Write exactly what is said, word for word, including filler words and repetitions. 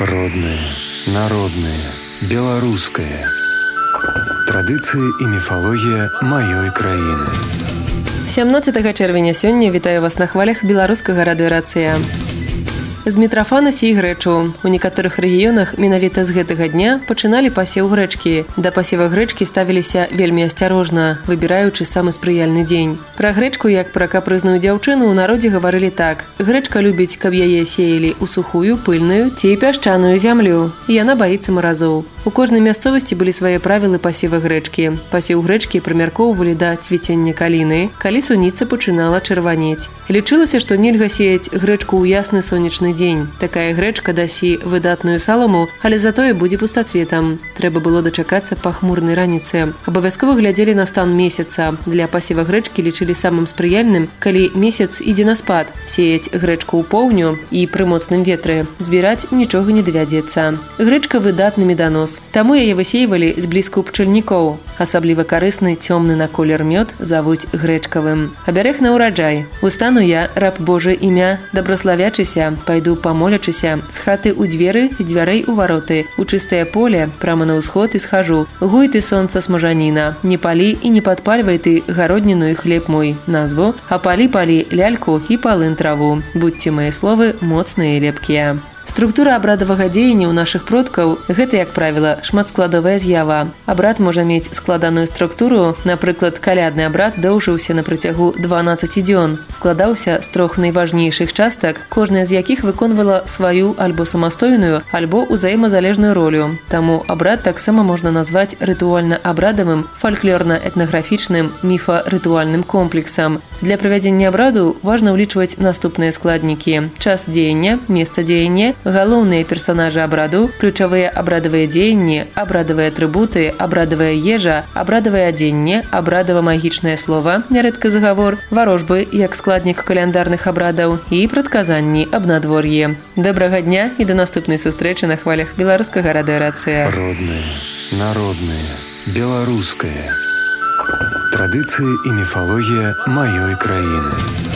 Родное, народное, беларускае. Традыцыі і міфалогія маёй краіны. сямнаццатага чэрвеня сёння вітаю вас на хвалях беларускага радыёрацыя. З Мітрафана сей грэчу. У некаторых рэгіёнах менавіта з гэтага дня пачыналі пасеў грэчкі. Да пасева грэчкі ставіліся вельмі асцярожна, выбіраючы самы спрыяльны дзень. Пра грэчку, як пра капрызную дзяўчыну, у народзе гаварылі так. Грэчка любіць, каб яе сеялі ў сухую, пыльную ці пясчаную зямлю. І яна баіцца маразоў. У кожнай мясцовасці былі свае правілы пасева грэчкі. Пасеў грэчкі прымяркоўвалі да цвіцення каліны, калі суніца пачынала чырванець. Лічылася, што нельга сеяць грэчку ў ясны сонечны дзень. Такая грэчка дасі выдатную саламу, але затое будзе пустацветам. Трэба было дачакацца пахмурнай раніцы. Абавязкова глядзелі на стан месяца. Для пасева грэчкі лічылі самым спрыяльным, калі месяц ідзе на спад. Сеяць грэчку ў поўню і пры моцным ветры. Збіраць нічога не давядзецца. Грэчка выдатны меданос. Таму яе высейвалі зблізку пчальнікоў. Асабліва карысны цёмны на колер мёд завуць грэчкавым. Абярэг на ўраджай. Устану я, раб Божы імя, дабраславячыся, пайду памолячыся, з хаты ў дзверы, з дзвярэй у вароты, у чыстае поле, прама на ўсход і схажу. Гуй ты, сонца смажаніна, не палі і не падпальвай ты гародніну і хлеб мой. Назву, а палі-палі ляльку і палын траву. Будьце мае словы моцныя і лепкія. Структура абрадавага дзеяння ў нашых продкаў – гэта, як правіла, шматскладовая з'ява. Абрад можа мець складаную структуру, напрыклад, калядны абрад доўжыўся на працягу дванаццаці дзён, складаўся з трох найважнейшых частак, кожная з якіх выконвала сваю альбо самастойную, альбо ўзаемазалежную ролю. Таму абрад таксама можна назваць рытуальна-абрадавым, фальклорна-этнаграфічным, міфа-рытуальным комплексам. Для правядзення абраду важна ўлічваць наступныя складнікі: час дзеяння, месца дзеяння, галоўныя персанажы абраду, ключавыя абрадавыя дзеянні, абрадавыя атрыбуты, абрадавая ежа, абрадавае адзенне, абрадава-магічнае слова, нярэдка загавор, варожбы як складнік каляндарных абрадаў і прадказанні аб надвор'і. Добрага дня і да наступнай сустрэчы на хвалях беларускага радыёрацыя. Родное, народное, беларускае. Традыцыі і міфалогія маёй краіны.